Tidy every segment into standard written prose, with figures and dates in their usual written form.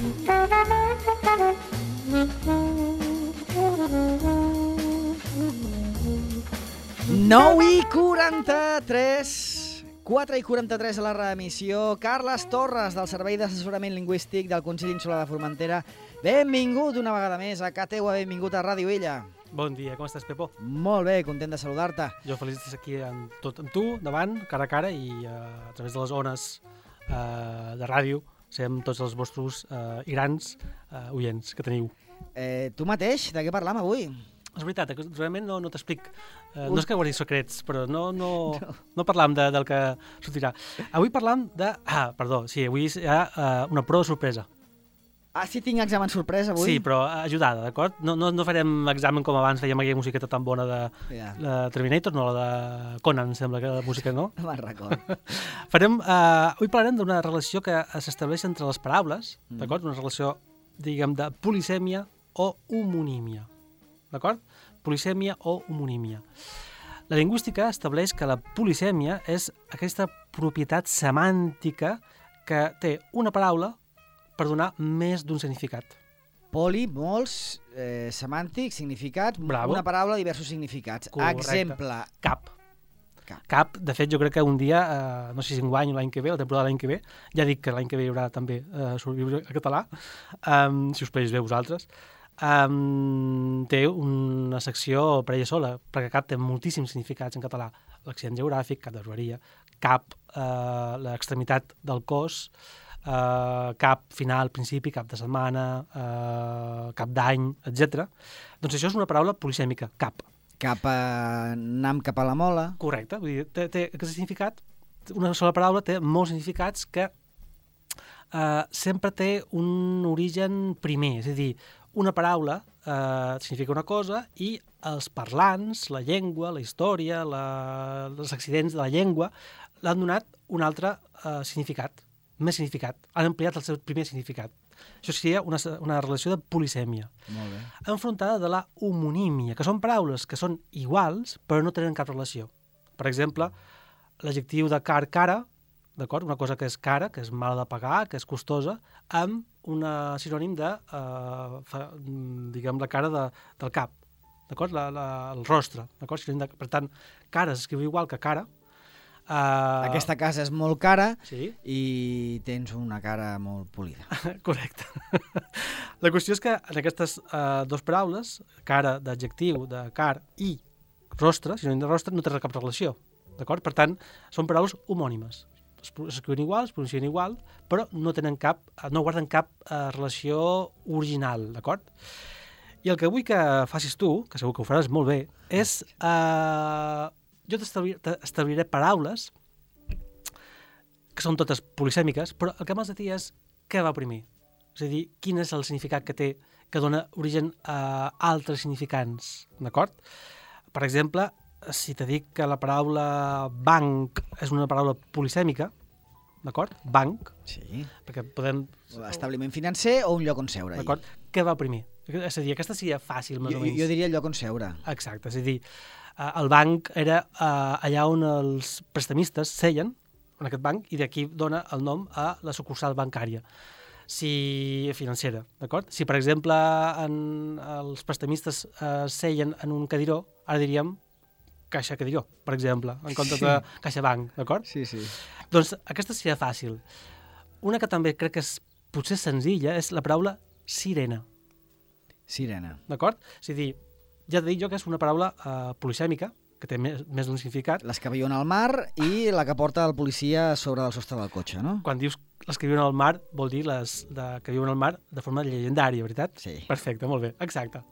(9:43) 4:43 a la reemissió. Carles Torres, del Servei d'Assessorament Lingüístic del Consell Insular de Formentera. Benvingut una vegada més a Cateua, benvingut a Ràdio Illa. Bon dia, com estàs, Pepo? Molt bé, content de saludar-te. Jo feliç d'estar aquí amb tu, davant, cara a cara, i a través de les ones de ràdio, serem tots els vostres i grans oients que teniu. Tu mateix, de què parlam avui? És veritat, realment no t'explic. No és que guardi secrets, però no parlam del que sortirà. Avui parlam de... avui hi ha una prova sorpresa. Ah, sí, tinc examen sorpresa avui? Sí, però ajudada, d'acord? No farem examen com abans, fèiem aquella musiqueta tan bona de Terminator, no, la de Conan, em sembla que la música, no? Me'n record. Avui parlarem d'una relació que s'estableix entre les paraules, d'acord? Una relació, diguem, de polisèmia o homonímia. D'acord? Polisèmia o homonímia. La lingüística estableix que la polisèmia és aquesta propietat semàntica que té una paraula per donar més d'un significat. Poli, molts, semàntic, significat, Bravo. Una paraula, diversos significats. Correcte. Exemple. Cap, de fet, jo crec que un dia, no sé si enguany o l'any que ve, la temporada de l'any que ve, ja dic que l'any que ve hi haurà també sobreviure a català, si us plaeix bé vosaltres, té una secció per ella sola, perquè cap té moltíssims significats en català. L'accident geogràfic, cap de robaria, cap l'extremitat del cos, cap final, principi, cap de setmana, cap d'any, etc. Doncs això és una paraula polisèmica, cap. Anam cap a la mola. Correcte, vull dir, té aquest significat, una sola paraula té molts significats que sempre té un origen primer, és a dir, una paraula significa una cosa i els parlants, la llengua, la història, els accidents de la llengua l'han donat un altre significat, més significat, han ampliat el seu primer significat. Això seria una relació de polisèmia. Molt bé. Enfrontada de la homonímia, que són paraules que són iguals però no tenen cap relació. Per exemple, l'adjectiu de cara, d'acord? Una cosa que és cara, que és mala de pagar, que és costosa, amb un sinònim de, diguem, la cara del cap, d'acord? El rostre, d'acord? Per tant, cara s'escriu igual que cara. Aquesta casa és molt cara, sí. I tens una cara molt polida. Correcte. La qüestió és que en aquestes dues paraules, cara d'adjectiu, de car, i rostre, sinònim de rostre, no té cap relació, d'acord? Per tant, són paraules homònimes. S'escriuen igual, es pronuncien igual, però no guarden cap relació original, d'acord? I el que vull que facis tu, que segur que ho faràs molt bé, és... jo t'establiré paraules que són totes polisèmiques, però el que m'has de dir és què va primer. És a dir, quin és el significat que té, que dona origen a altres significants, d'acord? Per exemple, si te dic que la paraula banc és una paraula polisèmica, d'acord? Banc. Sí. Perquè podem... Establiment financer o un lloc on seure. D'acord. Què va primer? És a dir, aquesta seria fàcil, més o menys. Jo diria el lloc on seure. Exacte, és a dir, el banc era allà on els prestamistes seien, en aquest banc, i d'aquí dona el nom a la sucursal bancària. Financera, d'acord? Si, per exemple, els prestamistes seien en un cadiró, ara diríem caixa cadiró, per exemple, en comptes de caixa banc, d'acord? Sí. Doncs aquesta seria fàcil. Una que també crec que és potser senzilla és la paraula sirena. Sirena. D'acord? És a dir, ja t'he dit jo que és una paraula polisèmica, que té més d'un significat. Les que viuen al mar i la que porta el policia sobre del sostre del cotxe, no? Quan dius les que viuen al mar, vol dir les que viuen al mar de forma llegendària, veritat? Sí. Perfecte, molt bé, exacte.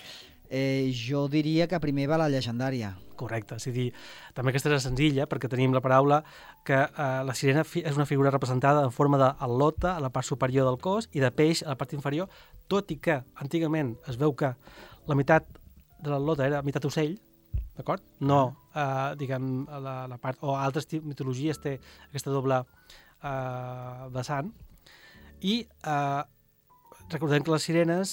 Jo diria que primer va la llegendària. Correcte, és a dir, també aquesta és senzilla perquè tenim la paraula que la sirena és una figura representada en forma d'al·lota a la part superior del cos i de peix a la part inferior, tot i que antigament es veu que la meitat de l'al·lota era meitat ocell, d'acord? No, diguem, la part... O altres mitologies té aquesta doble vessant. I recordem que les sirenes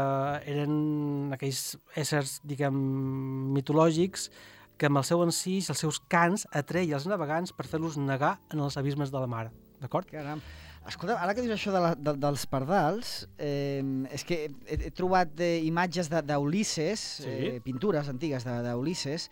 eren aquells éssers, diguem, mitològics que amb el seu encís, els seus cants, atreia els navegants per fer-los negar en els abismes de la mar, d'acord? Caram. Escolta, ara que dius això dels pardals, és que he trobat imatges d'Ulisses, pintures antigues d'Ulisses,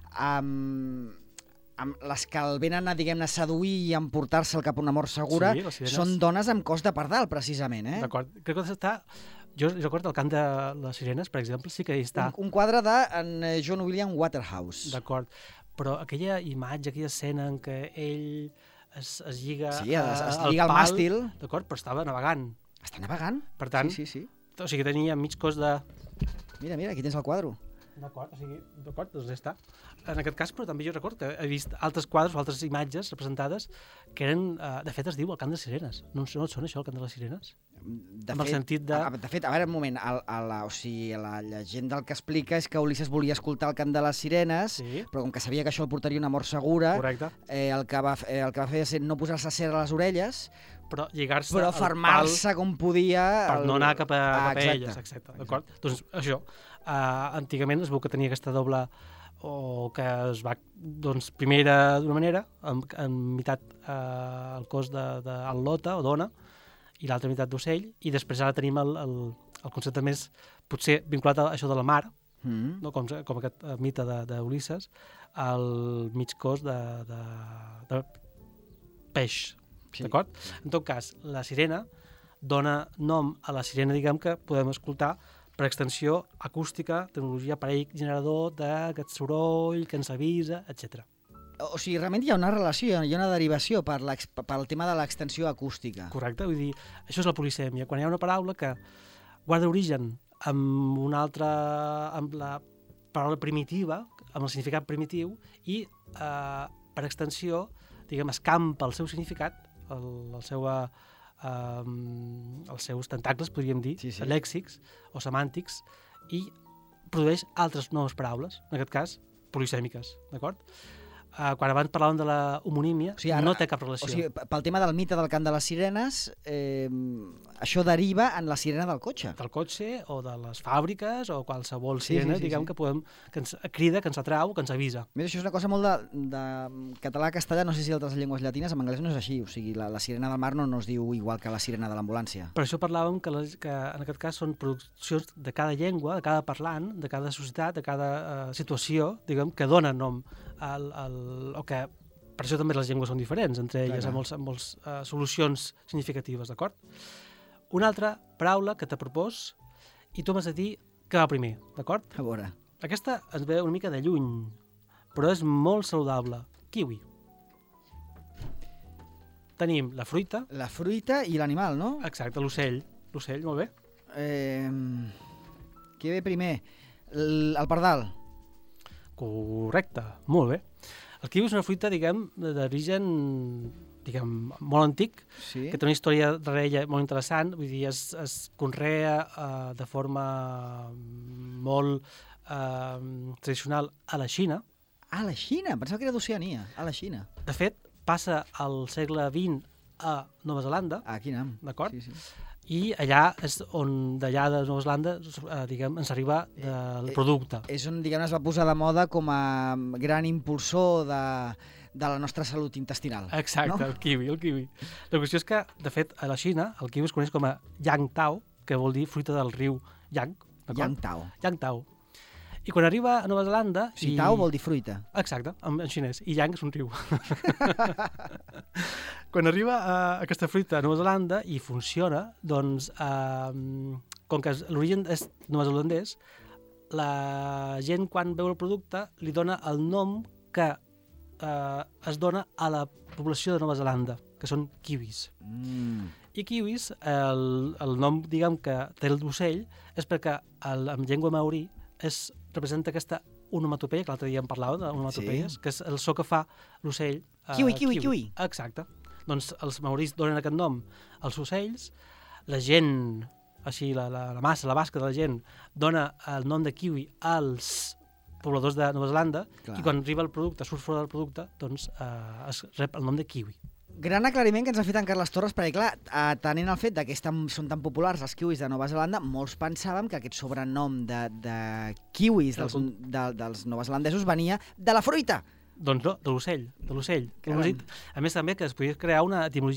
amb les que el venen a, diguem-ne, seduir i emportar-se'l cap a una mort segura, són dones amb cos de pardal, precisament. D'acord. Crec que està... Jo recordo el cant de les sirenes, per exemple, sí que hi està... Un quadre de John William Waterhouse. D'acord. Però aquella imatge, aquella escena en què ell es lliga... Sí, es lliga al màstil. D'acord, però estava navegant. Està navegant? Per tant, sí. O sigui, tenia mig cos de... Mira, aquí tens el quadre. D'acord, o sigui, doncs ja està. En aquest cas, però també jo recordo que he vist altres quadres o altres imatges representades que eren... De fet, es diu el cant de sirenes. No et sona això, el cant de les sirenes? De fet, a veure, un moment, la llegenda el que explica és que Ulisses volia escoltar el cant de les sirenes, però com que sabia que això el portaria a una mort segura, el que va fer és no posar-se cera a les orelles, però lligar-se però fermar-se com podia... Per no anar cap a elles, exacte. D'acord? Doncs això, antigament es veu que tenia aquesta doble, o que es va, doncs, primer era d'una manera, en meitat el cos d'al·lota o dona, i l'altra meitat d'ocell, i després ara tenim el concepte més, potser vinculat a això de la mar, no? com aquest mite d'Ulisses, el mig cos de peix. D'acord? En tot cas, la sirena dona nom a la sirena, diguem, que podem escoltar per extensió acústica, tecnologia aparell generador d'aquest soroll que ens avisa, etc. O sigui, realment hi ha una relació, hi ha una derivació pel tema de l'extensió acústica. Correcte, vull dir, això és la polisèmia. Quan hi ha una paraula que guarda origen amb una altra, amb la paraula primitiva, amb el significat primitiu, i per extensió, diguem, escampa el seu significat, els seus tentacles, podríem dir, lèxics o semàntics, i produeix altres noves paraules, en aquest cas, polisèmiques, d'acord? Quan abans parlàvem de la homonímia, no té cap relació. O sigui, pel tema del mite del cant de les sirenes, això deriva en la sirena del cotxe. Del cotxe o de les fàbriques o qualsevol sirena, diguem, que ens crida, que ens atrau, que ens avisa. Mira, això és una cosa molt de català-castellà, no sé si altres llengües llatines, en anglès no és així. O sigui, la sirena del mar no es diu igual que la sirena de l'ambulància. Per això parlàvem que en aquest cas són produccions de cada llengua, de cada parlant, de cada societat, de cada situació, diguem, que donen nom o que per això també les llengües són diferents entre elles, amb moltes solucions significatives, d'acord? Una altra paraula que t'he propòs i tu m'has de dir què va primer, d'acord? A veure. Aquesta ens ve una mica de lluny, però és molt saludable. Kiwi. Tenim la fruita. La fruita i l'animal, no? Exacte, l'ocell. L'ocell, molt bé. Què ve primer? El pardal. Correcte, molt bé. El kiwi és una fruita, diguem, d'origen, diguem, molt antic, que té una història darrere ella molt interessant, vull dir, es conrea de forma molt tradicional a la Xina. A la Xina? Pensava que era d'Oceania, a la Xina. De fet, passa al segle XX a Nova Zelanda. Aquí anem. D'acord? Sí. I allà és on d'allà de Nova Zelanda, diguem, ens arriba el producte. És on, diguem, es va posar de moda com a gran impulsor de la nostra salut intestinal. Exacte, no? El kiwi. La qüestió és que, de fet, a la Xina el kiwi es coneix com a Yangtao, que vol dir fruita del riu Yang. Yangtao. I quan arriba a Nova Zelanda... Tao vol dir fruita. Exacte, en xinès. I Yang és un riu. Quan arriba aquesta fruita a Nova Zelanda i funciona, doncs, com que l'origen és neozelandès, la gent, quan veu el producte, li dona el nom que es dona a la població de Nova Zelanda, que són kiwis. I kiwis, el nom, diguem, que té l'ocell, és perquè en llengua maori representa aquesta onomatopeia, que l'altre dia en parlàvem d'onomatopeies, que és el so que fa l'ocell. Kiwi. Exacte. Doncs els maoris donen aquest nom als ocells, la gent, així la massa, la basca de la gent, dona el nom de kiwi als pobladors de Nova Zelanda. Clar. I quan arriba el producte, surt fora del producte, doncs es rep el nom de kiwi. Gran aclariment que ens ha fet en Carles Torres, perquè, clar, atenent al fet que són tan populars els kiwis de Nova Zelanda, molts pensàvem que aquest sobrenom de kiwis dels neozelandesos venia de la fruita. Doncs no, de l'ocell. A més, també que es podia crear una etimologia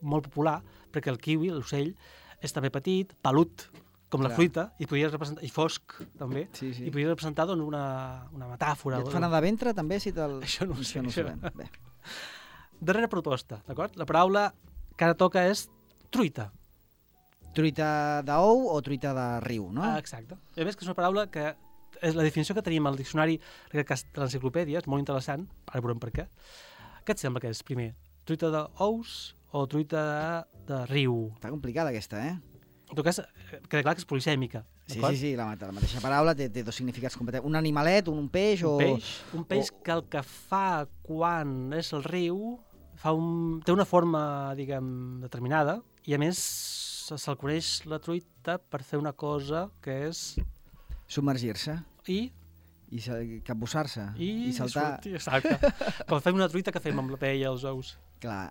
molt popular, perquè el kiwi, l'ocell, és també petit, pelut, com la fruita, i podies representar, i fosc, també, i podies representar doncs, una metàfora. I et fan anar de ventre, també, si te'l... Això no ho sé. Bé. Darrera proposta, d'acord? La paraula que ara toca és truita. Truita d'ou o truita de riu, no? Exacte. I a més que és una paraula que és la definició que tenim al diccionari de l'enciclopèdia, és molt interessant, ara veurem per què. Què et sembla que és, primer? Truita d'ous o truita de riu? Està complicada aquesta, eh? En tot cas, queda clar que és polisèmica. Sí, la mateixa paraula té dos significats completament. Un animalet, un peix o... Un peix que el que fa quan és el riu té una forma, diguem, determinada, i a més se'l coneix la truita per fer una cosa que és... Submergir-se. I capbussar-se. I saltar. Exacte. Quan fem una truita, què fem amb la paella i els ous? Clar,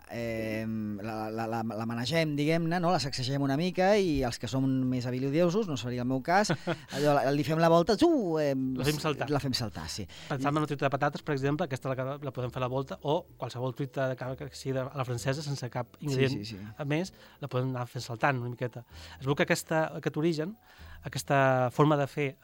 la manegem, diguem-ne, no? La sacsegem una mica i els que som més habilidosos, no seria el meu cas, allò, li fem la volta, la fem saltar. La fem saltar, sí. Pensant en una truita de patates, per exemple, aquesta la podem fer a la volta, o qualsevol truita que sigui a la francesa, sense cap ingredient. Sí. A més, la podem anar fent saltant una miqueta. Es veu que aquest origen, aquesta forma de fer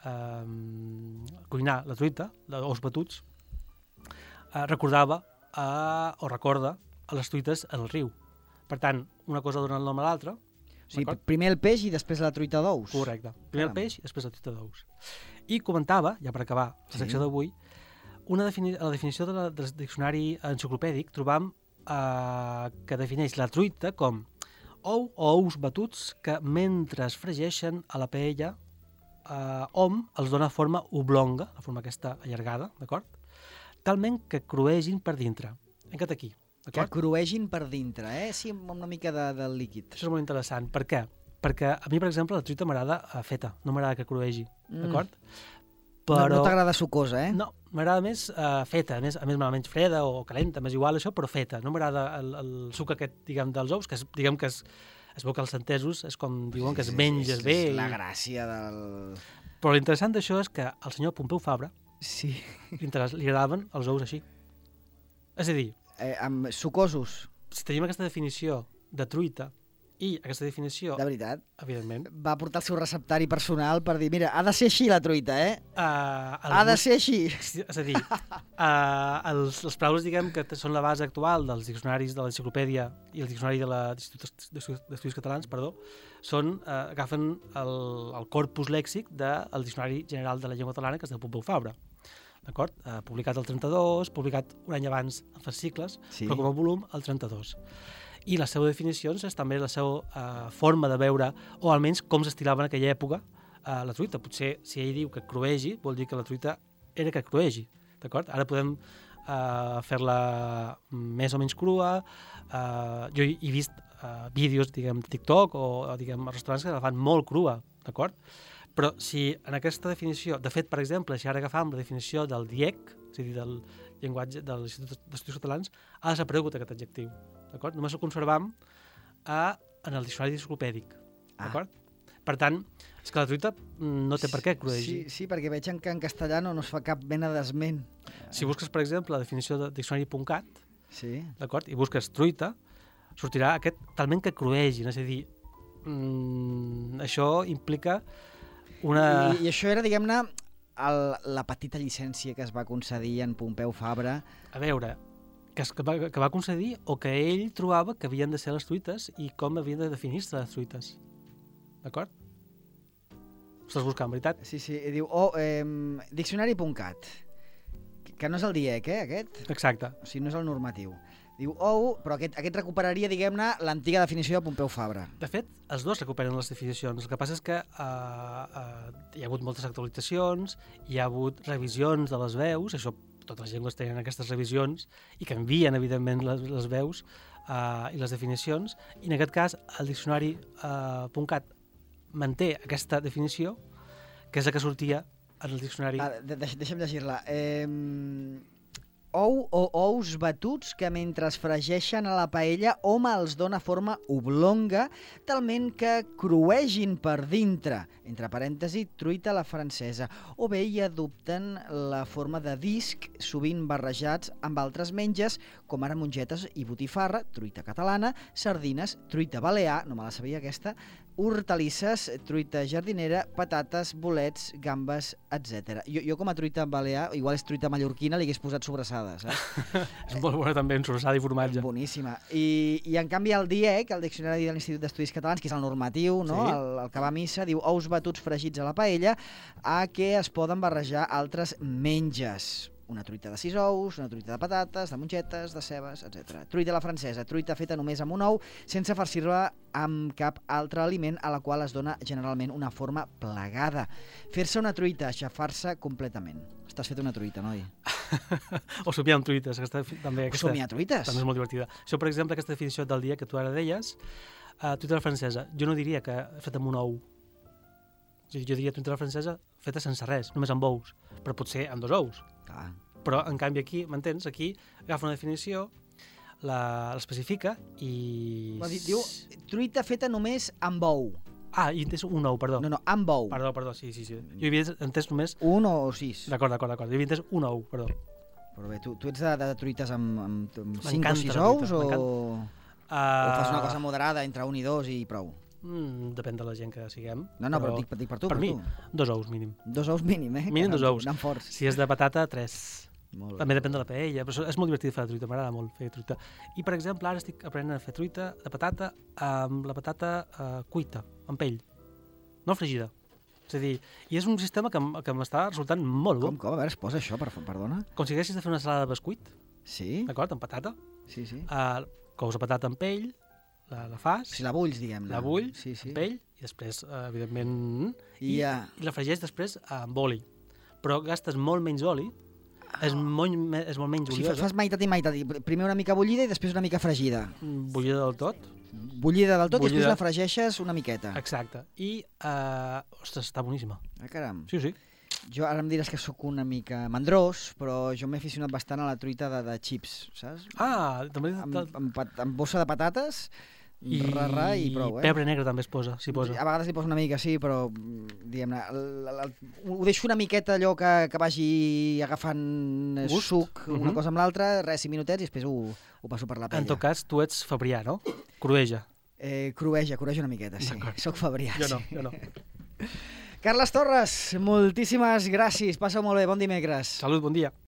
cuinar la truita, d'ous batuts, recordava o recorda a les truites en el riu. Per tant, una cosa dona el nom a l'altra. O sigui, primer el peix i després la truita d'ous. Correcte. Primer el peix i després la truita d'ous. I comentava, ja per acabar la secció d'avui, a la definició del diccionari enciclopèdic trobam que defineix la truita com ou o ous batuts que mentre es fregeixen a la paella hom els dona forma oblonga, la forma aquesta allargada, d'acord? Talment que cruegin per dintre. Encat aquí. Que cruegin per dintre, Sí, amb una mica de líquid. Això és molt interessant. Per què? Perquè a mi, per exemple, la truita m'agrada feta, no m'agrada que cruegi, d'acord? Però... No t'agrada sucosa, No, m'agrada més feta, a més menys freda o calenta, m'és igual això, però feta. No m'agrada el suc aquest, diguem, dels ous, que diguem que es veu que els entesos és com diuen que es menges bé. És la gràcia del... Però l'interessant d'això és que al senyor Pompeu Fabra li agradaven els ous així. És a dir... amb sucosos. Si tenim aquesta definició de truita i aquesta definició... De veritat? Evidentment. Va portar el seu receptari personal per dir, mira, ha de ser així la truita, ha de ser així. És a dir, les paraules, diguem, que són la base actual dels diccionaris de l'enciclopèdia i el diccionari de l'Institut d'Estudis Catalans, agafen el corpus lèxic del Diccionari General de la Llengua Catalana, que es diu Pompeu Fabra. D'acord? Publicat el 32, publicat un any abans en fascicles, però com a volum el 32. I les seves definicions és també la seva forma de veure, o almenys com s'estilava en aquella època la truita. Potser, si ell diu que cruegi, vol dir que la truita era que cruegi, d'acord? Ara podem fer-la més o menys crua. Jo he vist vídeos, diguem, TikTok o diguem, restaurants que la fan molt crua, d'acord? Però si en aquesta definició, de fet, per exemple, si ara agafam la definició del DIEC, és a dir, del llenguatge de l'Institut d'Estudis Catalans, ha desaparegut aquest adjectiu, d'acord? Només el conservam en el diccionari enciclopèdic, d'acord? Per tant, és que la truita no té per què cruegi. Sí, perquè veig que en castellà no es fa cap mena d'esment. Si busques, per exemple, la definició de diccionari.cat, d'acord? I busques truita, sortirà aquest talment que cruegin, és a dir, això implica una... I això era, diguem-ne, la petita llicència que es va concedir en Pompeu Fabra. A veure, que va concedir o que ell trobava que havien de ser les truites i com havien de definir-se les truites. D'acord? Ho estàs buscant, veritat? Sí, diu, diccionari.cat, que no és el DIEC, aquest? Exacte. O sigui, no és el normatiu. Diu però aquest recuperaria, diguem-ne, l'antiga definició de Pompeu Fabra. De fet, els dos recuperen les definicions. El que passa és que hi ha hagut moltes actualitzacions, hi ha hagut revisions de les veus, això totes les llengües tenen aquestes revisions i canvien, evidentment, les veus i les definicions, i en aquest cas el diccionari.cat manté aquesta definició, que és la que sortia en el diccionari. Deixa'm llegir-la. ou o ous batuts que mentre es fregeixen a la paella hom els dona forma oblonga, talment que cruegin per dintre, entre parèntesi, truita a la francesa, o bé hi adopten la forma de disc, sovint barrejats amb altres menges, com ara mongetes i botifarra, truita catalana, sardines, truita balear, no me la sabia aquesta, hortalisses, truita jardinera, patates, bolets, gambes, etc. Jo com a truita balear, igual és truita mallorquina, li hagués posat sobrassada, saps? És molt bona també, en sobrassada i formatge. Boníssima. I en canvi el DIEC, el Diccionari de l'Institut d'Estudis Catalans, que és el normatiu, no? Sí. El que va a missa, diu ous batuts fregits a la paella, a què es poden barrejar altres menges. Una truita de 6 ous, una truita de patates, de mongetes, de cebes, etc. Truita a la francesa, truita feta només amb un ou, sense farcir-la amb cap altre aliment, a la qual es dona generalment una forma plegada. Fer-se una truita, aixafar-se completament. Estàs fet una truita, noi? O somiar amb truites. També somiar truites? També és molt divertida. Això, per exemple, aquesta definició del dia que tu ara deies, truita a la francesa, jo no diria que feta amb un ou. Jo diria truita a la francesa feta sense res, només amb ous, però potser amb 2 ous. Clar. Però, en canvi, aquí, m'entens? Aquí agafa una definició, l'especifica i... Diu truita feta només amb ou. Ah, i entès un ou, perdó. No, amb ou. Perdó, sí. Jo havia entès només... Un o 6. D'acord. Jo havia entès un ou, perdó. Però bé, tu ets de truites amb 5 o 6 ous o fas una cosa moderada entre 1 i 2 i prou? Depèn de la gent que siguem. No, però dic per tu. Per mi, 2 ous mínim. 2 ous mínim, eh? Mínim 2 ous. Anant forts. Si és de patata, 3. També depèn de la paella, però és molt divertit fer la truita, m'agrada molt fer truita. I, per exemple, ara estic aprenent a fer truita de patata amb la patata cuita, amb pell, no fregida. És a dir, i és un sistema que m'està resultant molt bo. Com? A veure, es posa això, perdona? Com si haguessis de fer una salada de bescuit, sí? D'acord, amb patata. Sí. Cous la patata amb pell, la fas... Si la bulls, diguem-ne. La bull, amb pell, i després, evidentment... I la fregeix després amb oli. Però gastes molt menys oli, és molt menys oliosa. Fas meitat i meitat. Primer una mica bullida i després una mica fregida. Bullida del tot. Bullida del tot i després la fregeixes una miqueta. Exacte. I, ostres, està boníssima. Caram. Sí. Jo ara em diràs que sóc una mica mandrós, però jo m'he aficionat bastant a la truita de chips, saps? També... Amb bossa de patates... I prou, pebre negre també s'hi posa. A vegades li poso una mica, sí, però diguem-ne, ho deixo una miqueta allò que vagi agafant suc, una cosa amb l'altra, 5 minutets i després ho passo per la paella. En tot cas, tu ets fabrià, no? Crueja. Crueja una miqueta, sí. Soc fabrià. Jo no. Carles Torres, moltíssimes gràcies. Passa molt bé, bon dimecres. Salut, bon dia.